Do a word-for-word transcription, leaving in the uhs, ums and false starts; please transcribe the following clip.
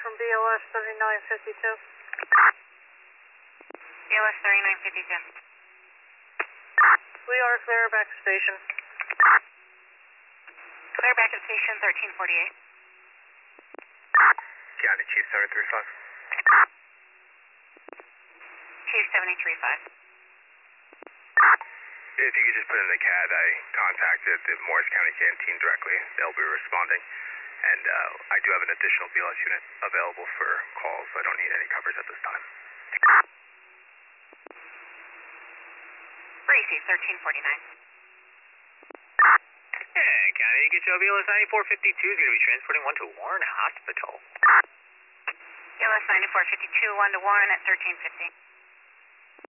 from B L S thirty-nine fifty-two. B L S thirty-nine fifty-two. We are clear back to station. Clear back at station thirteen forty-eight. County Chief seven three five. Chief seven three five. If you could just put in the C A D, I contacted the Morris County Canteen directly. They'll be responding. And uh, I do have an additional B L S unit available for calls, so I don't need any coverage at this time. Bracy, thirteen forty-nine. Yeah, County, get your B L S ninety-four fifty-two is going to be transporting one to Warren Hospital. B L S ninety-four fifty-two, one to Warren at thirteen fifty.